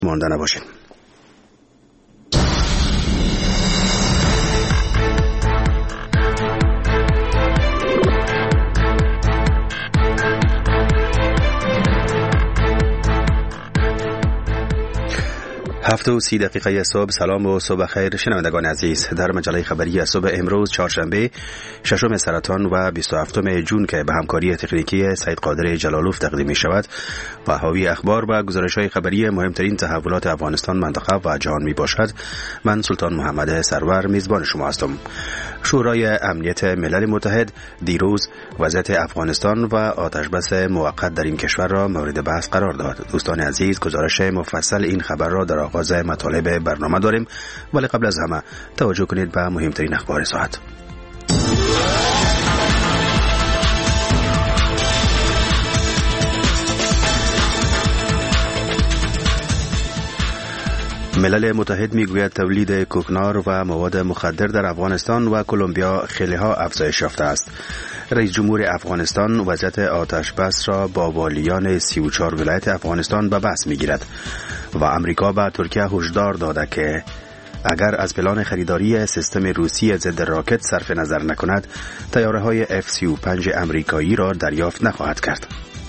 مانده نباشید. هفته و 30 دقیقه صبح. سلام و صبح خیر شنوندگان عزیز. در مجله خبری صبح امروز چهارشنبه 6 سرطان و 27 جون که به همکاری تکنیکی سید قادر جلالوف تقدیم می شود و حاوی اخبار و گزارش‌های خبری مهمترین تحولات افغانستان، منطقه و جهان می باشد. من سلطان محمد سرور میزبان شما هستم. شورای امنیت ملل متحد دیروز وضعیت افغانستان و آتشبس موقت در این کشور را مورد بحث قرار داد. دوستان عزیز، گزارش مفصل این خبر را در آغاز مطالب برنامه داریم، ولی قبل از همه توجه کنید به مهمترین اخبار ساعت. ملل متحد میگوید تولید کوکنار و مواد مخدر در افغانستان و کلمبیا خیلی ها افزایش یافته است. رئیس جمهور افغانستان وضعیت آتش بس را با والیان 34 ولایت افغانستان به بحث میگیرد و امریکا به ترکیه هشدار داده که اگر از پلان خریداری سیستم روسی ضد راکت صرف نظر نکند، طیاره‌های F-35 امریکایی را دریافت نخواهد کرد.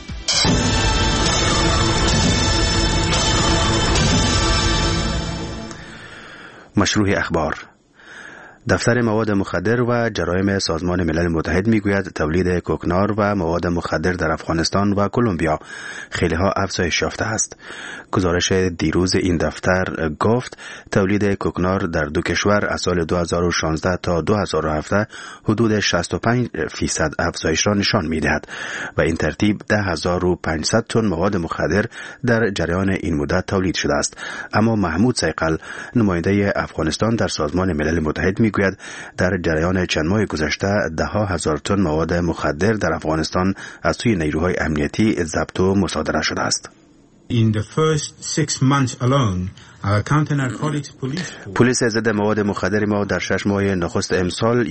مشروع اخبار. دفتر مواد مخدر و جرایم سازمان ملل متحد میگوید تولید کوکنار و مواد مخدر در افغانستان و کلمبیا خیلی ها افزایش یافته است. گزارش دیروز این دفتر گفت تولید کوکنار در دو کشور از سال 2016 تا 2017 حدود 65% افزایش را نشان میدهد و این ترتیب 10,500 تن مواد مخدر در جریان این مدت تولید شده است. اما محمود سیقل، نماینده افغانستان در سازمان ملل متحد میگوید در جریان چند ماه گذشته 10,000 تن مواد مخدر در افغانستان از سوی نیروهای امنیتی ضبط و مصادره شده است. In the first 6 months alone, our counter-narcotics پلیس ضد مواد مخدر ما در 6 ماه نخست امسال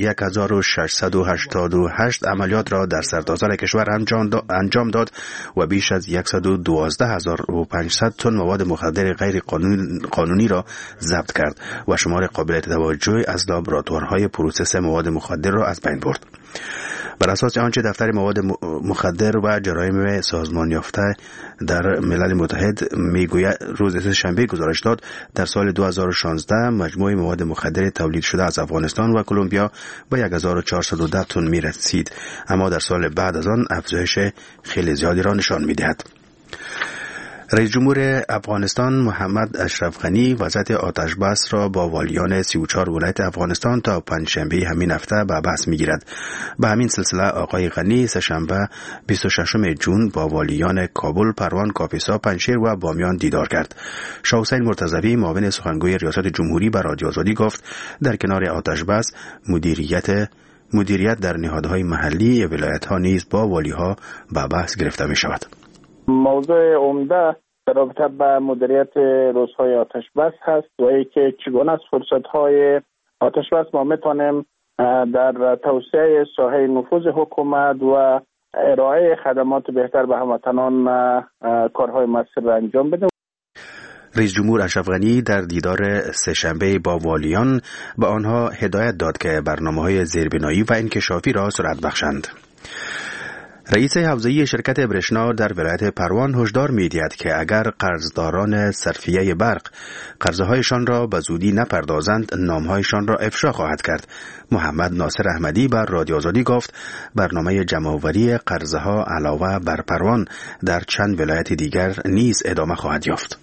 1688 عملیات را در سرتاسر کشور انجام داد و بیش از 112,500 تن مواد مخدر غیر قانونی را ضبط کرد و شمار قابل توجهی از لابراتوارهای پروسس مواد مخدر را از بین برد. بر اساس آنچه دفتر مواد مخدر و جرایم سازمان یافته در ملل متحد میگوید روز سه‌شنبه گزارش داد، در سال 2016 مجموع مواد مخدر تولید شده از افغانستان و کلمبیا به 1410 تن میرسید، اما در سال بعد از آن افزایش خیلی زیادی را نشان میدهد. رئیس جمهور افغانستان محمد اشرف غنی وضعیت آتش بس را با والیان 34 ولایت افغانستان تا پنجشنبه همین هفته به بحث میگیرد. به همین سلسله آقای غنی سه‌شنبه 26 جون با والیان کابل، پروان، کاپیسا، پنجشیر و بامیان دیدار کرد. شاه حسین مرتضوی معاون سخنگوی ریاست جمهوری به رادیو آزادی گفت در کنار آتش بس مدیریت در نهادهای محلی ولایت‌ها نیز با والی‌ها به بحث گرفته می‌شود. موضوع عمده در رابطه با مدیریت روزهای آتش بس هست و اینکه چگونه از فرصت‌های آتش بس ما میتونیم در توسعه ساحه نفوذ حکومت و ارائه خدمات بهتر به هموطنان کارهای مؤثر را انجام بدیم. رئیس جمهور اشرف غنی در دیدار سه‌شنبه با والیان به آنها هدایت داد که برنامه‌های زیربنایی و انکشافی را سرعت بخشند. رئیس حوزه‌ای شرکت برشنا در ولایت پروان هشدار می‌دهد که اگر قرضداران صرفیه برق قرضهایشان را به زودی نپردازند، نامهایشان را افشا خواهد کرد. محمد ناصر احمدی بر رادیو آزادی گفت برنامه جمع‌آوری قرضها علاوه بر پروان در چند ولایت دیگر نیز ادامه خواهد یافت.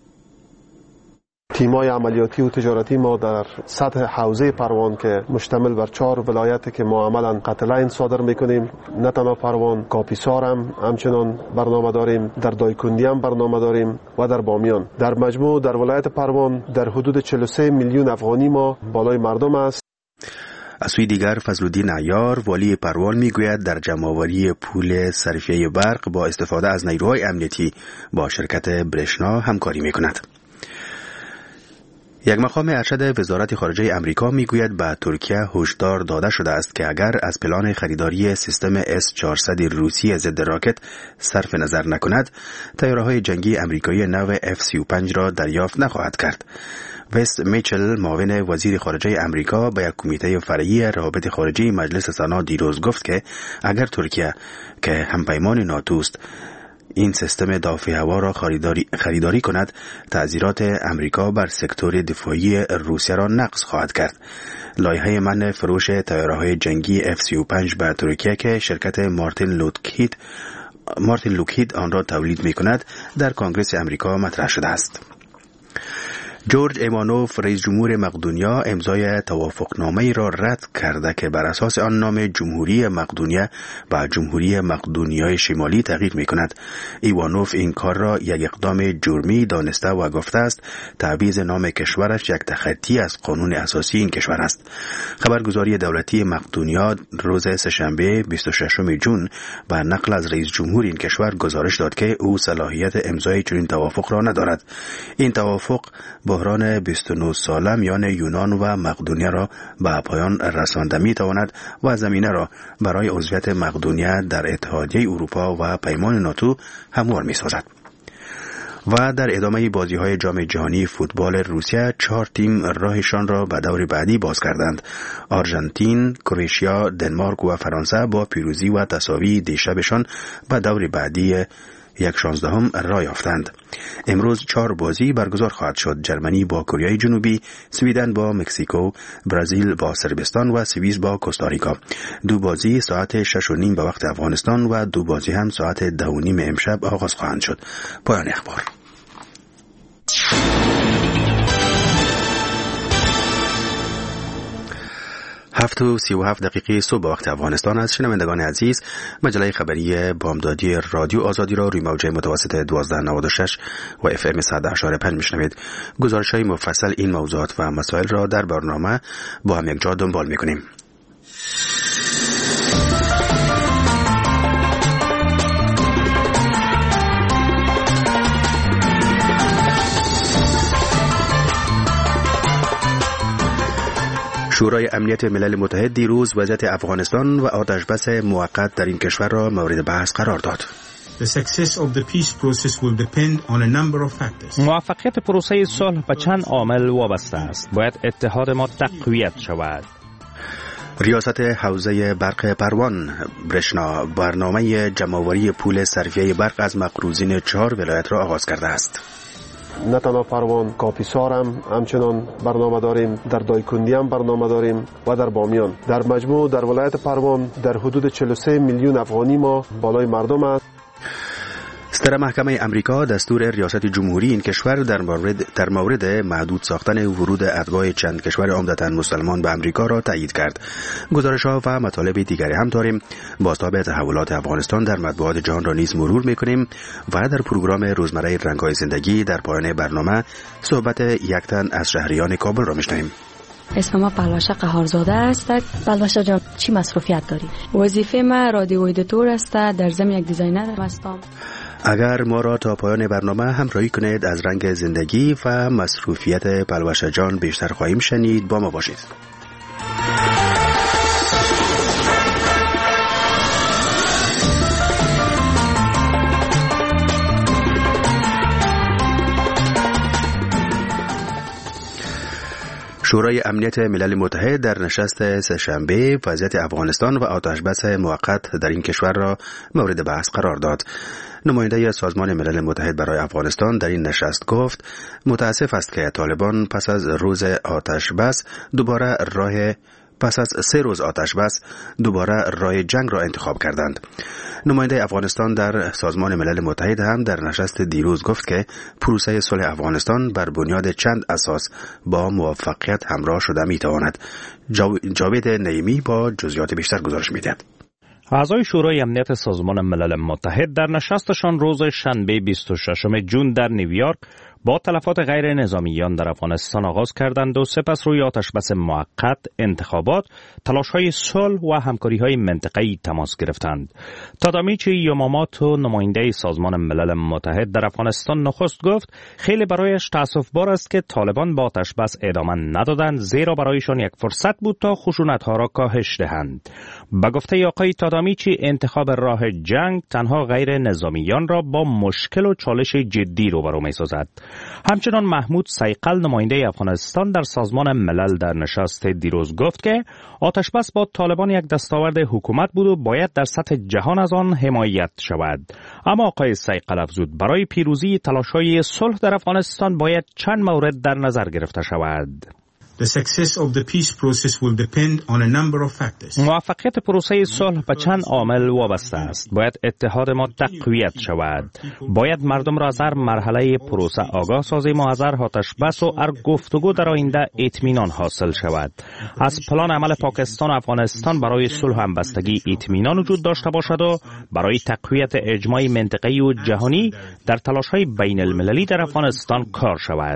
تیمای عملیاتی و تجارتی ما در سطح حوزه پروان که مشتمل بر 4 ولایت که ما عملاً قطع لین صادر میکنیم، نه تنها پروان، کاپیسار هم همچنان برنامه داریم، در دایکندی هم برنامه داریم و در بامیان. در مجموع در ولایت پروان در حدود 43 میلیون افغانی ما بالای مردم است. از سوی دیگر فضلالدین عیار والی پروان میگوید در جمع‌آوری پول صرفیه برق با استفاده از نیروهای امنیتی با شرکت برشنا همکاری میکند. یک مقام ارشد وزارت خارجه امریکا میگوید به ترکیه هشدار داده شده است که اگر از پلان خریداری سیستم S-400 روسی ضد راکت صرف نظر نکند، طیاره‌های جنگی امریکایی نو F-35 را دریافت نخواهد کرد. وست میچل، معاون وزیر خارجه امریکا، به یک کمیته فرعی روابط خارجی مجلس سنا دیروز گفت که اگر ترکیه که همپیمان ناتو است این سیستم دافع هوا را خریداری کند، تأثیرات امریکا بر سکتور دفاعی روسیه را نقض خواهد کرد. لایحه منع فروش طیاره‌های جنگی F-35 به ترکیه که شرکت مارتین لوکهید آن را تولید می‌کند، در کنگره امریکا مطرح شده است. جورج ایوانوف، رئیس جمهور مقدونیا، امضای توافقنامه‌ای را رد کرده که بر اساس آن نام جمهوری مقدونیه به جمهوری مقدونیای شمالی تغییر می‌کند. ایوانوف این کار را یک اقدام جرمی دانسته و گفته است تعویض نام کشورش یک تخطی از قانون اساسی این کشور است. خبرگزاری دولتی مقدونیا روز سه‌شنبه 26 جون به نقل از رئیس جمهور این کشور گزارش داد که او صلاحیت امضای چنین توافق را ندارد. این توافق بحران 29 ساله میان یونان و مقدونیه را به پایان رسانده می‌تواند و زمینه را برای عضویت مقدونیه در اتحادیه اروپا و پیمان ناتو هموار می‌سازد. و در ادامه بازی‌های جام جهانی فوتبال روسیه 4 تیم راهشان را به دور بعدی باز کردند. آرژانتین، کرواتیا، دنمارک و فرانسه با پیروزی و تساوی دیشبشان به دور بعدی 1/16 راه یافتند. امروز 4 بازی برگزار خواهد شد. جرمنی با کره جنوبی، سویدن با مکزیکو، برزیل با صربستان و سوئیس با کوستاریکا. 2 بازی ساعت 6:30 به وقت افغانستان و 2 بازی هم ساعت 10:30 امشب آغاز خواهند شد. پایان اخبار. 7:37 صبح وقت افغانستان است. شنوندگان عزیز، مجله خبری بامدادی رادیو آزادی را روی موج متوسط 1296 و FM 100.5 میشنوید. گزارش‌های مفصل این موضوعات و مسائل را در برنامه با هم یک جا دنبال می‌کنیم. شورای امنیت ملل متحد دیروز وضعیت افغانستان و آتش‌بس موقت در این کشور را مورد بحث قرار داد. موفقیت پروسه صلح به چند عامل وابسته است. باید اتحاد ما تقویت شود. ریاست حوزه برق پروان برشنا برنامه جمع‌آوری پول صرفیه برق از مقروضین 4 ولایت را آغاز کرده است. نه تنها پروان، کاپیسار هم همچنان برنامه داریم، در دایکندی هم برنامه داریم و در بامیان. در مجموع در ولایت پروان در حدود 43 میلیون افغانی ما بالای مردم است. ستره محکمه امریکا دستور ریاست جمهوری این کشور در مورد محدود ساختن ورود اتباع چند کشور عمدتاً مسلمان به امریکا را تایید کرد. گزارش‌ها و مطالب دیگری هم داریم. بازتاب تحولات افغانستان در مطبوعات جهان را نیز مرور می‌کنیم و در پروگرام روزمره رنگ‌های زندگی در پایان برنامه صحبت یک تن از شهریان کابل را می‌شنویم. اسم ما پلوشه قهارزاده است. پلوشه جان چی مصروفیت داری؟ وظیفه ما رادیو ادیتور است، در ضمن یک دیزاینر هستم. اگر ما را تا پایان برنامه همراهی کنید از رنگ زندگی و مصروفیت پلوشه جان بیشتر خواهیم شنید. با ما باشید. شورای امنیت ملل متحد در نشست سه‌شنبه وضعیت افغانستان و آتش‌بس موقت در این کشور را مورد بحث قرار داد. نماینده سازمان ملل متحد برای افغانستان در این نشست گفت متاسف است که طالبان پس از 3 روز آتش‌بس دوباره راه جنگ را انتخاب کردند. نماینده افغانستان در سازمان ملل متحد هم در نشست دیروز گفت که پروسه صلح افغانستان بر بنیاد چند اساس با موفقیت همراه شده می‌تواند. جاوید نعیمی با جزئیات بیشتر گزارش می‌دهد. اعضای شورای امنیت سازمان ملل متحد در نشستشان روز شنبه 26 جون در نیویورک با تلفات غیر نظامیان در افغانستان آغاز کردند و سپس روی آتشبس موقت، انتخابات، تلاش‌های صلح و همکاری‌های منطقه‌ای تماس گرفتند. تادامیچی یاماماتو، نماینده سازمان ملل متحد در افغانستان، نخست گفت خیلی برایش تأسف‌بار است که طالبان با آتشبس ادامه ندادند، زیرا برایشان یک فرصت بود تا خشونت‌ها را کاهش دهند. با گفته آقای تادامیچی، انتخاب راه جنگ تنها غیر نظامیان را با مشکل و چالش جدی روبرو می‌سازد. همچنان محمود سیقل، نماینده افغانستان در سازمان ملل، در نشست دیروز گفت که آتشبس با طالبان یک دستاورد حکومت بود و باید در سطح جهان از آن حمایت شود. اما آقای سیقل افزود برای پیروزی تلاش‌های صلح در افغانستان باید چند مورد در نظر گرفته شود. The success of the peace process will depend on a number of factors. موفقیت پروسه صلح به چند عامل وابسته است. باید اتحاد ما تقویت شود. باید مردم را از هر مرحله پروسه آگاه سازیم و از هر آتشبس و هر گفتگو در آینده اطمینان حاصل شود. از پلان عمل پاکستان و افغانستان برای صلح و همبستگی اطمینان وجود داشته باشد و برای تقویت اجماع منطقه‌ای و جهانی در تلاش‌های بین المللی در افغانستان کار شود.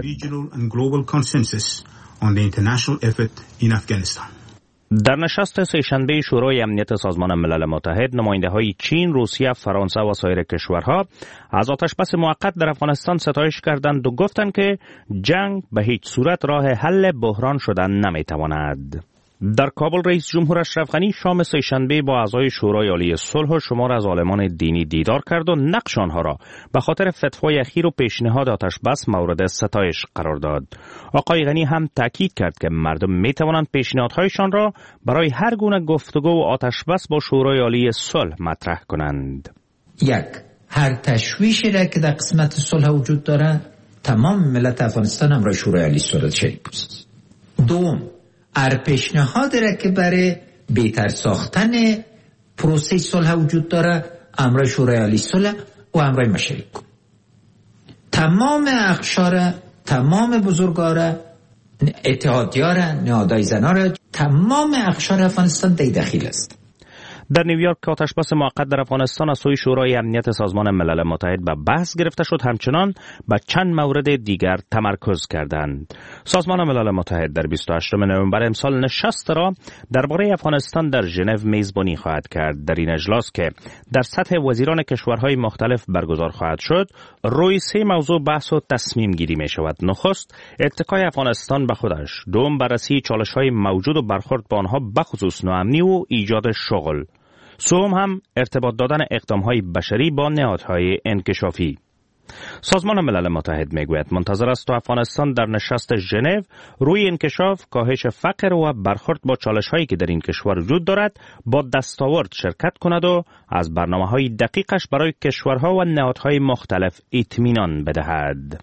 On the international effort in Afghanistan. در نشست سه‌شنبه شورای امنیت سازمان ملل متحد، نماینده‌های چین، روسیه، فرانسه و سایر کشورها از آتشبس موقت در افغانستان ستایش کردند و گفتند که جنگ به هیچ صورت راه حل بحران شدن نمی‌تواند. در کابل رئیس جمهور اشرف غنی شام سه‌شنبه با اعضای شورای عالی صلح و شمار از عالمان دینی دیدار کرد و نقش آنها را به خاطر فتوای اخیر و پیشنهاد آتشبس مورد ستایش قرار داد. آقای غنی هم تاکید کرد که مردم می توانند پیشنهادهایشان را برای هر گونه گفتگو و آتشبس با شورای عالی صلح مطرح کنند. یک، هر تشویشی را که در قسمت صلح وجود دارد تمام ملت افغانستان همراه شورای عالی صلح شریک است. دوم، هر پیشنهادی را که برای بهتر ساختن پروسه صلح وجود داره همراه شورای عالی صلح و همراه ما شریک کن. تمام اقشار، تمام بزرگوارا، اتحادیارا، نهادهای زنارا، تمام اقشار افغانستان در داخل است. در نیویورک آتشبس موقت در افغانستان از سوی شورای امنیت سازمان ملل متحد به بحث گرفته شد. همچنان به چند مورد دیگر تمرکز کردند. سازمان ملل متحد در 28 نوامبر امسال نشست را درباره افغانستان در ژنو میزبانی خواهد کرد. در این اجلاس که در سطح وزیران کشورهای مختلف برگزار خواهد شد، روی 3 موضوع بحث و تصمیم گیری می شود. نخست، اتکای افغانستان به خودش. دوم، بررسی چالش‌های موجود و برخورد با آنها، بخصوص ناامنی و ایجاد شغل. سوم هم ارتباط دادن اقدام‌های بشری با نهادهای انکشافی. سازمان ملل متحد میگوید منتظر است تا افغانستان در نشست ژنو روی انکشاف، کاهش فقر و برخورد با چالش‌هایی که در این کشور وجود دارد با دستاورد شرکت کند و از برنامه‌های دقیقش برای کشورها و نهادهای مختلف اطمینان بدهد.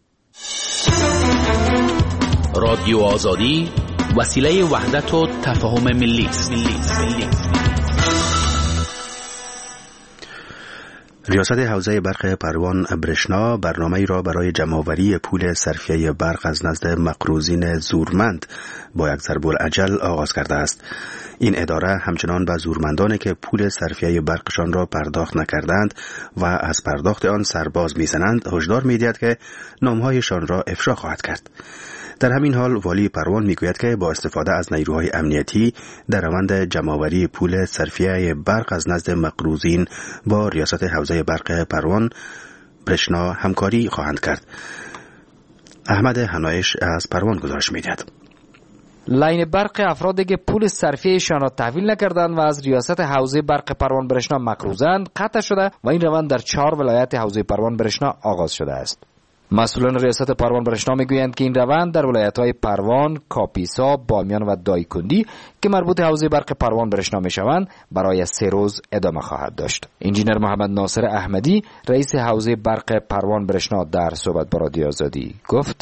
رادیو آزادی، وسیله وحدت و تفاهم ملی است. ریاست حوزه برق پروان برشنا برنامه‌ای را برای جمع‌آوری پول صرفیه برق از نزد مقروضین زورمند با یک ضرب الاجل آغاز کرده است. این اداره همچنان به زورمندانی که پول صرفیه برقشان را پرداخت نکردند و از پرداخت آن سرباز می‌زنند هشدار می‌دهد که نام‌هایشان را افشا خواهد کرد. در همین حال والی پروان میگوید که با استفاده از نیروهای امنیتی در روند جمع‌آوری پول صرفیه برق از نزد مقروضین با ریاست حوزه برق پروان برشنا همکاری خواهند کرد. احمد حنایش از پروان گزارش می‌دهد. لاین برق افرادی که پول صرفیه‌شان را تحویل نکردند و از ریاست حوزه برق پروان برشنا مقروضند قطع شده و این روند در 4 ولایت حوزه پروان برشنا آغاز شده است. مسئولان ریاست پروان برشنا میگویند که این روند در ولایت‌های پروان، کاپیسا، بامیان و دایکندی که مربوط حوزه برق پروان برشنا میشوند برای 3 روز ادامه خواهد داشت. انجینر محمد ناصر احمدی، رئیس حوزه برق پروان برشنا در صحبت با رادیو آزادی گفت: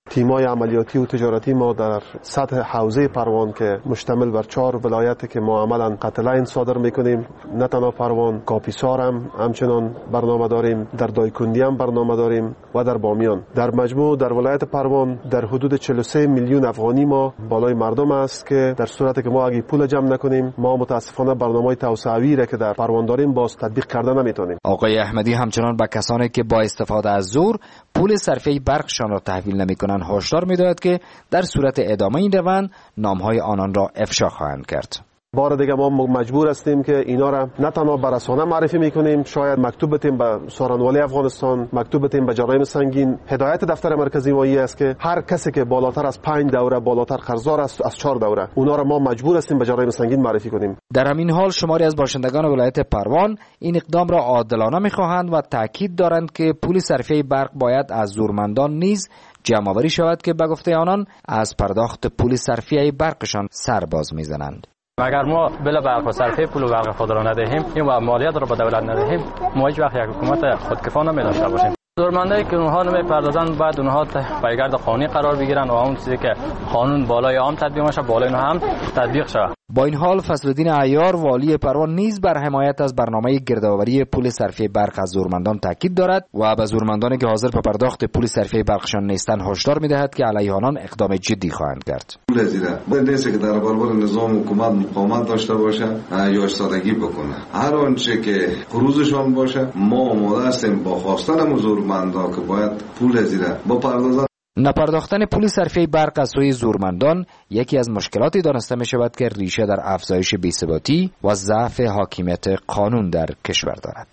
تیمای عملیاتی و تجارتی ما در سطح حوزه پروان که مشتمل بر 4 ولایت که ما عملا قتل صادر میکنیم، نه تنها پروان، کاپیسار هم همچنان برنامه داریم، در دایکندی هم برنامه داریم و در بامیان. در مجموع در ولایت پروان در حدود 43 میلیون افغانی ما بالای مردم است که در صورتی که ما اگه پول جمع نکنیم، ما متاسفانه برنامه‌های توسعوی را که در پروان داریم باز تطبیق کردن نمیتونیم. آقای احمدی همچنان به کسانی که با استفاده از زور پول صرفه برقشان را تحویل نمیکنند هشدار میدهد که در صورت ادامه این روند نامهای آنان را افشا خواهند کرد. بار دیگه ما مجبور هستیم که اینا را نه تنها به رسانه معرفی میکنیم، شاید مکتوب بتیم به سارنوالی افغانستان، مکتوب بتیم به جرایم سنگین. هدایت دفتر مرکزی ما است که هر کسی که بالاتر از 5 دوره بالاتر قرضدار است از 4 دوره، اونا را ما مجبور هستیم به جرایم سنگین معرفی کنیم. در همین حال شماری از باشندگان ولایت پروان این اقدام را عادلانه میخواهند و تاکید دارند که پول صرفه برق باید از زورمندان نیز جمع‌آوری شود که به گفته آنان از پرداخت پول صرفه برقشان سر باز میزنند. اگر ما بلا برق و صرفه پول برق خود را ندهیم، این و مالیات را به دولت ندهیم، ما هیچ وقت یک حکومت خودکفا نمی‌داشته باشیم. زورمندایی که اونها نمی‌پردازند بعد اونها پیگرد قانونی قرار بگیرن و اون چیزی که قانون بالای عام تطبیق میشه بالای اونها هم تطبیق شود. با این حال فضلالدین عیار والی پروان نیز بر حمایت از برنامه گردآوری پول صرفه برق از زورمندان تاکید دارد و به زورمندانی که حاضر به پرداخت پول صرفه برقشان نیستند هشدار می‌دهد که علیه آنان اقدام جدی خواهند کرد. پول زیرا باید نیست که در برابر نظام حکومت مقاومت داشته باشه یا ایستادگی بکنه. هر آنچه که قروضشان باشه ما آماده هستیم با خواستن زورمندا که باید پول زیرا بپردازند. نپرداختن پول صرفه برق از سوی زورمندان یکی از مشکلاتی دانسته می شود که ریشه در افزایش بی‌ثباتی و ضعف حاکمیت قانون در کشور دارد.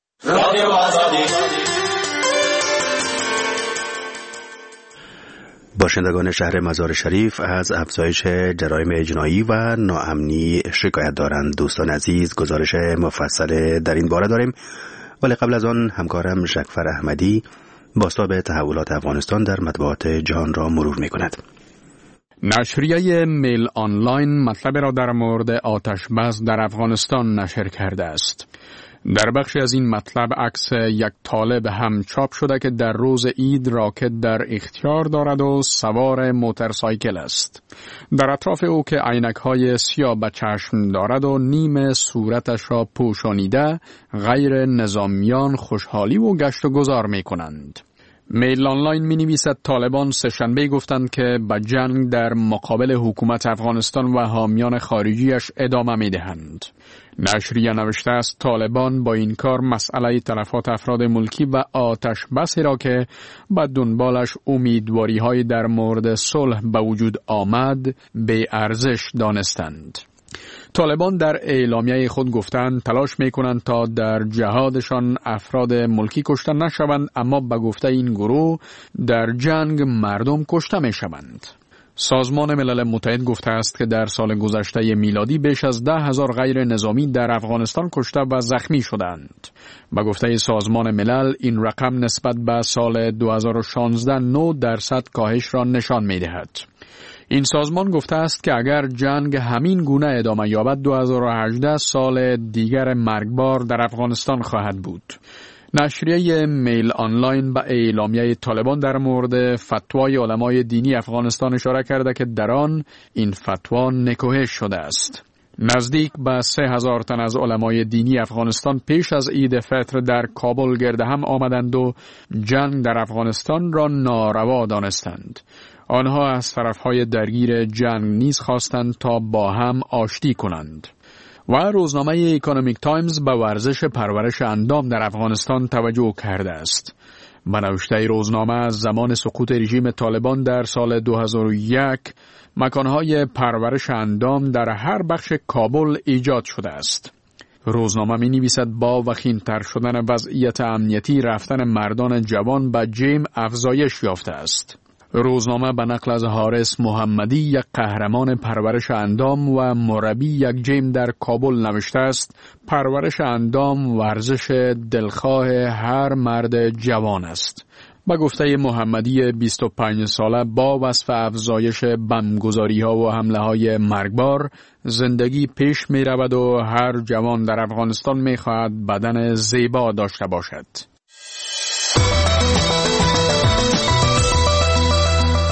باشندگان شهر مزار شریف از افزایش جرایم جنایی و ناامنی شکایت دارند. دوستان عزیز گزارش مفصل در این باره داریم، ولی قبل از آن همکارم شکفر احمدی بازتاب تحولات افغانستان در مطبوعات جهان را مرور می کند. نشریه میل آنلاین مطلب را در مورد آتش بس در افغانستان نشر کرده است. در بخشی از این مطلب عکس یک طالب هم چاپ شده که در روز عید راکت در اختیار دارد و سوار موتورسایکل است. در اطراف او که عینک‌های سیاه به چشم دارد و نیم صورتش را پوشانیده غیر نظامیان خوشحالی و گشت و گذار می کنند. میل آنلاین می نویسد طالبان سه‌شنبه گفتند که به جنگ در مقابل حکومت افغانستان و حامیان خارجیش ادامه می دهند. نشریه نوشته است طالبان با این کار مسئله تلفات افراد ملکی و آتش بسی را که به دنبالش امیدواری های در مورد صلح به وجود آمد به ارزش دانستند. طالبان در اعلامیه خود گفتند تلاش میکنند تا در جهادشان افراد ملکی کشته نشوند، اما به گفته این گروه در جنگ مردم کشته میشوند. سازمان ملل متحد گفته است که در سال گذشته میلادی بیش از 10,000 غیر نظامی در افغانستان کشته و زخمی شدند. به گفته سازمان ملل این رقم نسبت به سال 2016 9% کاهش را نشان می‌دهد. این سازمان گفته است که اگر جنگ همین گونه ادامه یابد 2018 سال دیگر مرگبار در افغانستان خواهد بود. نشریه میل آنلاین به اعلامیه طالبان در مورد فتوای علمای دینی افغانستان اشاره کرده که در آن این فتوا نکوهش شده است. نزدیک به 3,000 تن از علمای دینی افغانستان پیش از عید فطر در کابل گرد هم آمدند و جنگ در افغانستان را ناروا دانستند. آنها از طرفهای درگیر جنگ نیز خواستند تا با هم آشتی کنند. و روزنامه اکونومیک تایمز به ورزش پرورش اندام در افغانستان توجه کرده است. به نوشته روزنامه از زمان سقوط رژیم طالبان در سال 2001 مکانهای پرورش اندام در هر بخش کابل ایجاد شده است. روزنامه می نویسد با وخیم‌تر شدن وضعیت امنیتی رفتن مردان جوان به جیم افزایش یافته است. روزنامه به نقل از حارس محمدی یک قهرمان پرورش اندام و مربی یک جیم در کابل نوشته است پرورش اندام ورزش دلخواه هر مرد جوان است. با گفته محمدی 25 ساله با وصف افزایش بمبگذاری ها و حمله های مرگبار زندگی پیش می رود و هر جوان در افغانستان می خواهد بدن زیبا داشته باشد.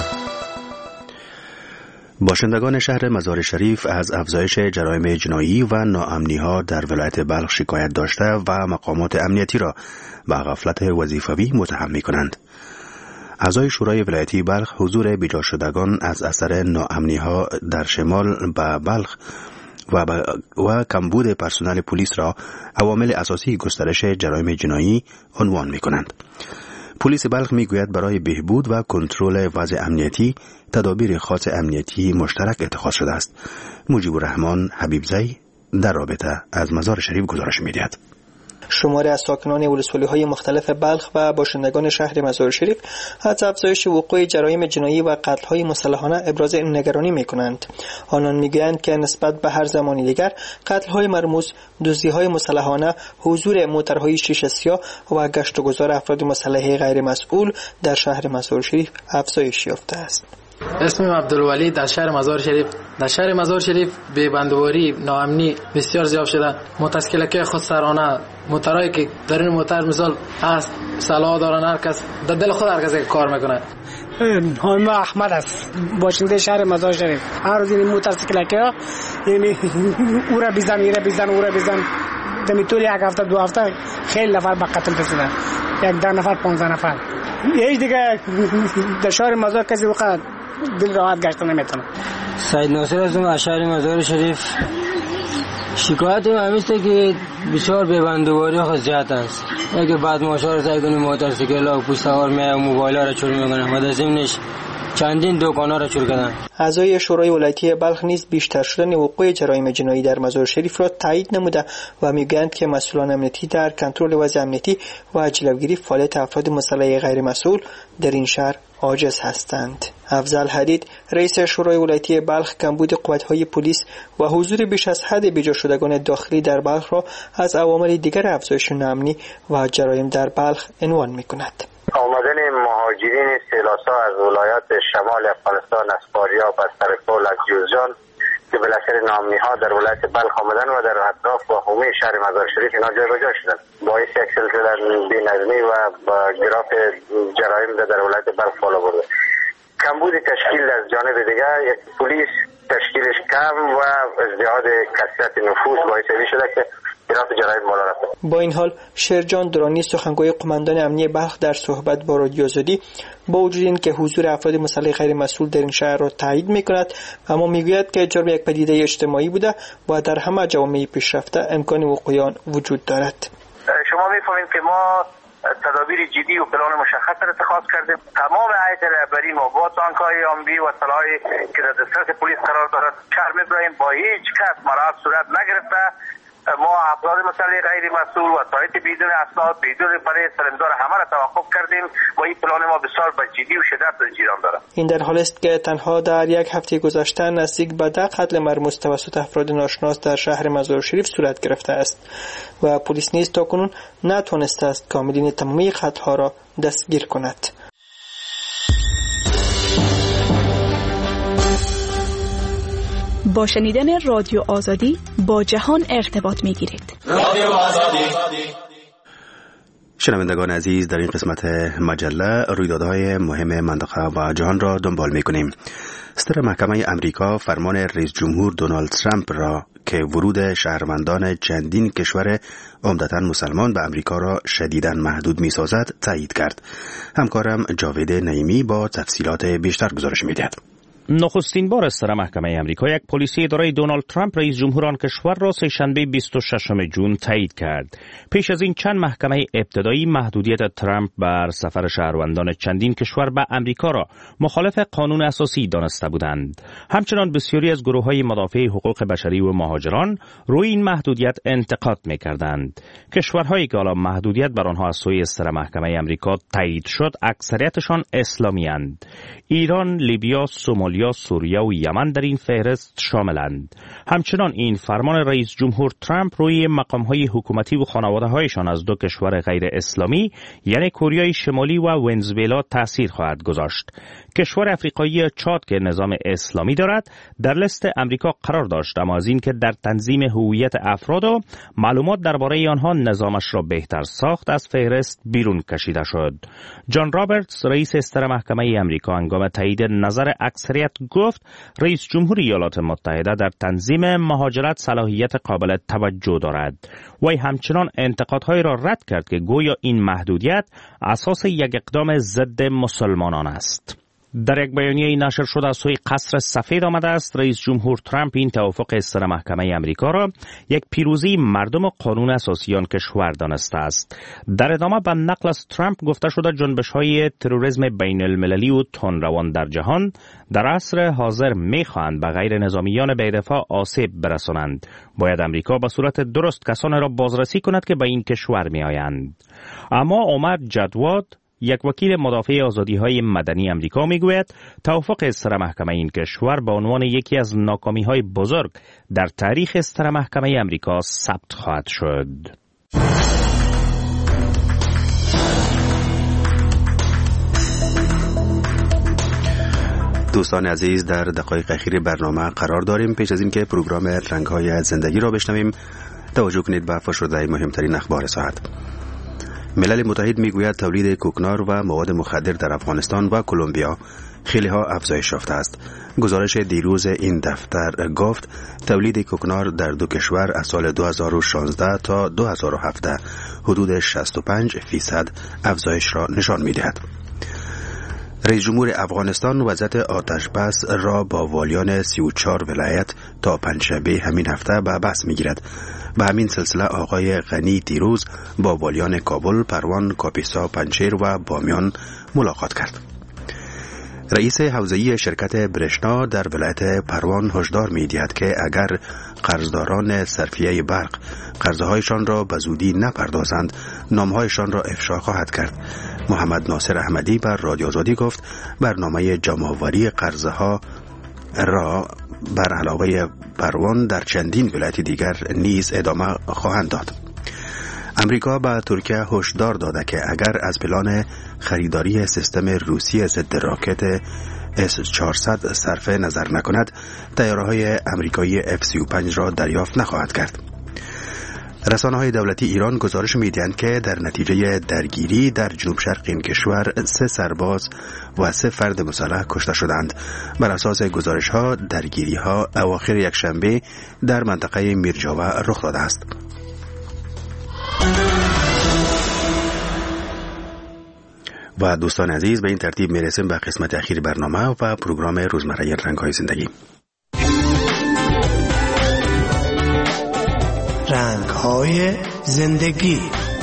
باشندگان شهر مزار شریف از افزایش جرایم جنایی و ناامنی‌ها در ولایت بلخ شکایت داشته و مقامات امنیتی را به غفلت وظیفوی متهم می‌کنند. اعضای شورای ولایتی بلخ حضور بیجا شدگان از اثر ناامنی‌ها در شمال به بلخ و کمبود پرسنل پلیس را عوامل اساسی گسترش جرایم جنایی عنوان می‌کنند. پلیس بلخ میگوید برای بهبود و کنترل وضع امنیتی تدابیر خاص امنیتی مشترک اتخاذ شده است. مجیب الرحمن حبیبزی در رابطه از مزار شریف گزارش می‌دهد. شماری از ساکنان ولسوالی‌های مختلف بلخ و باشندگان شهر مزار شریف از افزایش وقوع جرایم جنایی و قتل‌های مسلحانه ابراز نگرانی می‌کنند. آنان می‌گویند که نسبت به هر زمانی دیگر قتل‌های مرموز، دزدی‌های مسلحانه، حضور موترهای شیشه سیاه و گشت و گذار افراد مسلح غیر مسئول در شهر مزار شریف افزایش یافته است. اسمم عبدالولی در شهر مزار شریف به بندواری ناامنی بسیار زیاد شده. متشکلک خود سرانه موترایی که در این موتر مثال است سلاح دارن، هر کس در دل خود هر کس کار میکنه. حامی احمد است، باشنده شهر مزار شریف. هر روز این موتورسیکلک ها یعنی او را بیزن دمی طول یک هفته دو هفته خیلی نفر به قتل رسیدن، 10 نفر 15 نفر. هیچ دیگه در شهر مزار کسی وقت دل راحت گشت نمیتونه. سید ناصر هستم از شهر مزار شریف. شکایت همیشه که بسیار ببندواری خود زیاد است. اگه بعد ماشا رو سعی کنیم موتورسیکل و پشت سوار میاد موبایل ها را چور میکنن و در ضمنش چندین دکانا را چور کردن. اعضای شورای ولایتی بلخ نیز بیشتر شدن وقوع جرایم جنایی در مزار شریف را تایید نموده و میگویند که مسئولان امنیتی در کنترل وضع امنیتی و جلوگیری فعالیت افراد مسلح غیر مسئول در این شهر عاجز هستند. افضل حدید رئیس شورای ولایتی بلخ کمبود قوت‌های پلیس و حضور بیش از حد بیجا شدگان داخلی در بلخ را از عوامل دیگر افزایش ناامنی و جرایم در بلخ عنوان می‌کند. آمدن مهاجرین سیلاسا از ولایات شمال افغانستان از فاریاب، از سرپل، از جوزجان که به اثر ناامنی‌ها در ولایت بلخ آمدن و در اطراف و حومه شهر مزار شریف اینا جابجا شدند، باعث یک سلسله بی‌نظمی و گراف جرایم در ولایت بلخ بالا برده. کمبود تشکیل از جانب دیگر یک پلیس تشکیلش کم و ازدیاد کثرت نفوذ باعث شده که گراف جرایم بالا رفته. با این حال شیرجان درانی سخنگوی قماندان امنیتی بلخ در صحبت با رادیو آزادی با وجود اینکه حضور افراد مسلح غیر مسئول در این شهر را تایید می‌کند، اما میگوید که جرم یک پدیده اجتماعی بوده و در همه جوامع پیشرفته امکان وقوع آن وجود دارد. شما می‌فهمید که ما تدابیر جدی و پلان مشخص را اتخاذ کردیم. تمام هیئت رهبری ما با تانک‌های آمبی و سلاحی که در دسترس پلیس قرار دارد شهر می‌بریم، با هیچ کس مراعات صورت نگرفته. ما افراد مسلح غیر مسئول و سایت بدون اسناد بدون برای سرمدار همه را توقف کردیم و این پلان ما بسیار با جدی و شدت جریان دارد. این در حالی است که تنها در یک هفته گذشته نزدیک به 10 قتل مرموز توسط افراد ناشناس در شهر مزار شریف صورت گرفته است و پلیس نیز تاکنون نتوانسته است کاملین تمامی قتل‌ها را دستگیر کند. با شنیدن رادیو آزادی با جهان ارتباط می‌گیرید. رادیو آزادی. شنوندگان عزیز، در این قسمت مجله رویدادهای مهم منطقه و جهان را دنبال می‌کنیم. صدر محکمه امریکا فرمان رئیس جمهور دونالد ترامپ را که ورود شهروندان چندین کشور عمدتاً مسلمان به امریکا را شدیداً محدود می‌سازد تایید کرد. همکارم جاوید نعیمی با تفصیلات بیشتر گزارش می‌دهد. نخستین بار است محکمه امریکا یک پلیسی اداره دونالد ترامپ رئیس جمهور آن کشور را سه‌شنبه 26 جون تایید کرد. پیش از این چند محکمه ابتدایی محدودیت ترامپ بر سفر شهروندان چندین کشور به امریکا را مخالف قانون اساسی دانسته بودند. همچنان بسیاری از گروه‌های مدافع حقوق بشری و مهاجران روی این محدودیت انتقاد می‌کردند. کشورهایی که حالا محدودیت بر آنها از سوی صدر محکمه امریکا تایید شد اکثریتشان اسلامی‌اند. ایران، لیبیا، سومالیا، سوریه و یمن در این فهرست شاملند. همچنان این فرمان رئیس جمهور ترامپ روی مقام‌های حکومتی و خانواده‌هایشان از 2 کشور غیر اسلامی یعنی کره شمالی و ونزوئلا تأثیر خواهد گذاشت. کشور افریقایی چاد که نظام اسلامی دارد در لیست امریکا قرار داشت، اما از این که در تنظیم هویت افراد و معلومات درباره آنها نظامش را بهتر ساخت از فهرست بیرون کشیده شد. جان رابرتس رئیس استر محکمه امریکا هنگام تایید نظر اکثریت گفت رئیس جمهور ایالات متحده در تنظیم مهاجرت صلاحیت قابل توجه دارد. وی همچنان انتقادهای را رد کرد که گویا این محدودیت اساس یک اقدام ضد مسلمانان است. در یک بیانیه نشر شده از سوی قصر سفید آمده است رئیس جمهور ترامپ این توافق استر محکمه امریکا را یک پیروزی مردم و قانون اساسی آن کشور دانسته است. در ادامه به نقل از ترامپ گفته شده جنبش‌های تروریسم بین المللی و تندروان در جهان در عصر حاضر می‌خواهند به غیر نظامیان بی‌دفاع آسیب برسانند. باید امریکا به صورت درست کسانی را بازرسی کند که به این کشور می‌آیند. اما عمر جدواد یک وکیل مدافع آزادی‌های مدنی امریکا میگوید توافق استر محکمه این کشور به عنوان یکی از ناکامی‌های بزرگ در تاریخ استر محکمه امریکا ثبت خواهد شد. دوستان عزیز، در دقایق اخیر برنامه قرار داریم. پیش از این که پروگرام رنگ‌های زندگی را بشنویم توجه کنید به فشرده مهمترین اخبار ساعت. ملل متحد میگوید تولید کوکنار و مواد مخدر در افغانستان و کلمبیا خیلی ها افزایش یافته است. گزارش دیروز این دفتر گفت تولید کوکنار در دو کشور از سال 2016 تا 2017 حدود 65% افزایش را نشان می‌دهد. رئیس جمهور افغانستان وضعیت آتش بس را با والیان 34 ولایت تا پنجشنبه همین هفته به بحث می‌گیرد. به همین سلسله آقای غنی دیروز با والیان کابل، پروان، کاپیسا، پنجشیر و بامیان ملاقات کرد. رئیس حوزه‌ای شرکت برشنا در ولایت پروان هشدار می‌دهد که اگر قرضداران صرفیه برق قرضهایشان را به زودی نپردازند نامهایشان را افشا خواهد کرد. محمد ناصر احمدی بر رادیو آزادی گفت برنامه جمع‌آوری قرضها را بر علاوه پروان در چندین ولایت دیگر نیز ادامه خواهند داد. امریکا به ترکیه هشدار داده که اگر از پلان خریداری سیستم روسی ضد راکت S-400 صرف نظر نکند طیاره‌های آمریکایی F-35 را دریافت نخواهد کرد. رسانه‌های دولتی ایران گزارش می‌دهند که در نتیجه درگیری در جنوب شرق این کشور 3 سرباز و 3 فرد مسلح کشته شدند. بر اساس گزارش‌ها درگیری‌ها اواخر یکشنبه در منطقه میرجاوه رخ داده است. و دوستان عزیز، به این ترتیب میرسیم به قسمت اخیر برنامه و پروگرام روزمره رنگ‌های زندگی. رنگ‌های زندگی.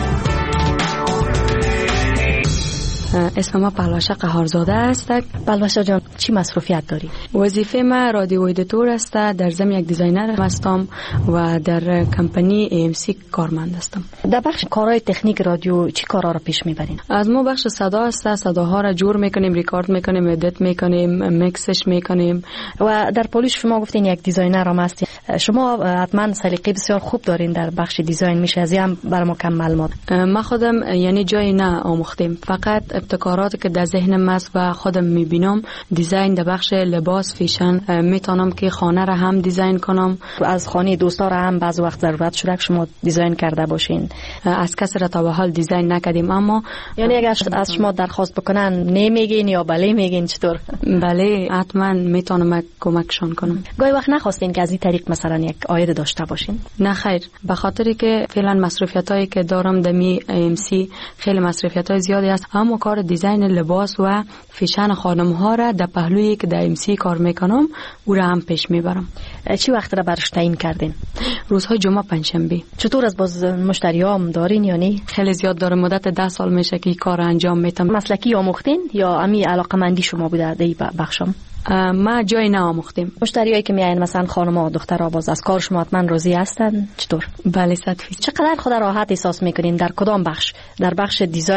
اسم ما پهلوشه قهارزاده است. پهلوشه جان چی مصروفیت داری؟ وظیفه ما رادیو ادیتور است. در ضمن یک دیزاینر هستم و در کمپانی AMC کارمند هستم. در بخش کارهای تکنیک رادیو چی کارا را پیش میبرین؟ از ما بخش صدا است. صداها را جور میکنیم، ریکارد میکنیم، ادیت میکنیم، میکسش میکنیم. و در پولیش شما گفتین یک دیزاینر هم هستین. شما حتما سلیقه بسیار خوب دارین در بخش دیزاین. میشه از این برام کم معلومات؟ ما خودم یعنی جای نه آموختیم، فقط ابتکاراتی که در ذهنم است و خودم میبینم. دیزاین در بخش لباس، فیشن میتونم که خانه را هم دیزاین کنم. از خانه دوستا را هم بعض وقت ضرورت شده که شما دیزاین کرده باشین. از کسی را تا به حال دیزاین نکردیم، اما یعنی اگر از شما درخواست بکنن نمیگین یا بله میگین چطور؟ بله، حتما میتونم کمکشان کنم. گاهی وقت نخواستین که از این طریق مثلا یک عاید داشته باشین؟ نه خیر، به خاطری که فعلا مصرفیتایی که دارم در AMC خیلی مصرفیتای زیادی است، اما کار دیزاین لباس و فیشن خانم ها را در پهلویی که در AMC کار میکنم او را هم پیش میبرم. چی وقت را برش تعیین کردین؟ روزهای جمعه، پنجشنبه. چطور از باز مشتریام دارین؟ یعنی خیلی زیاد داره. مدت 10 سال میشه که این کار انجام میدم. مسلکی آموختین یا امی علاقمندی شما بوده در این بخشم؟ ما جای نآموختیم. مشتریایی که میایین مثلا خانم‌ها و دخترها باز از کار شما حتما راضی هستن؟ چطور؟ بله 100%. چقدر خود راحت احساس میکنین در کدام بخش؟ در بخش دیزاین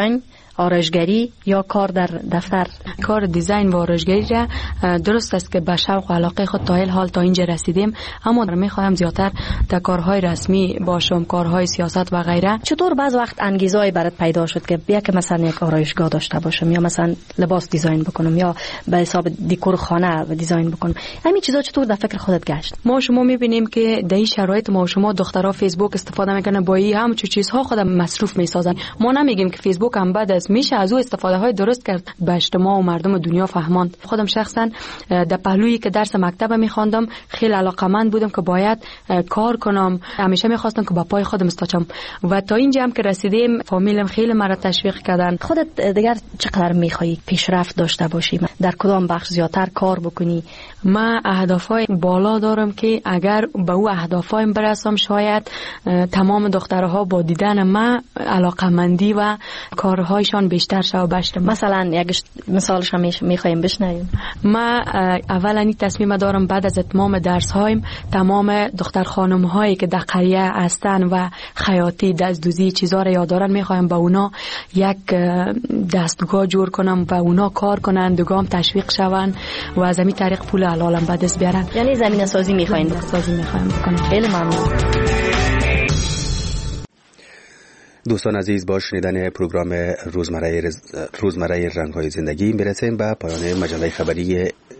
آرایشگری یا کار در دفتر؟ کار دیزاین و آرایشگری را درست است که به شوق و علاقه خود تا حال تا اینجا رسیدیم، اما می‌خواهم زیادتر در کارهای رسمی باشم، کارهای سیاست و غیره. چطور بعض وقت انگیزه‌ای برات پیدا شد که یک مثلا یک آرایشگاه داشته باشم یا مثلا لباس دیزاین بکنم یا به حساب دکور خانه دیزاین بکنم؟ همین چیزا چطور در فکر خودت گشت؟ ما شما می‌بینیم که در این شرایط ما شما دخترها فیسبوک استفاده میکنن، با این همه چیزها خودم مصروف میسازن. ما نمیگیم که فیسبوک هم بد است، میشه از او استفاده های درست کرد به اجتماع و مردم دنیا فهماند. خودم شخصا در پهلویی که درس مکتب میخواندم خیلی علاقمند بودم که باید کار کنم، همیشه میخواستم که با پای خودم استاچم و تا اینجا هم که رسیدیم فامیلم خیلی مرا تشویق کردن. خودت دیگر چقدر میخوای پیشرفت داشته باشی؟ در کدام بخش زیادتر کار بکنی؟ من اهدافای بالا دارم که اگر به او اهدافایم برسم شاید تمام دخترها با دیدن من علاقمندی و کارهایشان بیشتر شو بشه. مثلا یک مثالش هم میخوایم بشنویم. من اولا این تصمیم دارم بعد از اتمام درس هایم تمام دختر خانم هایی که در قریه هستن و خیاطی دستدوزی چیزا رو یاد دارن میخوایم با اونا یک دستگاه جور کنم و اونا کار کنن، دوگام تشویق شون و از همین طریق پول حلالم به دست بیارن. یعنی زمینه سازی میخواین؟ سازی میخوایم بکنم. خیلی ممنون. دوستان عزیز، با شنیدن پروگرام روزمره رنگ‌های زندگی میرسیم به پایان مجله خبری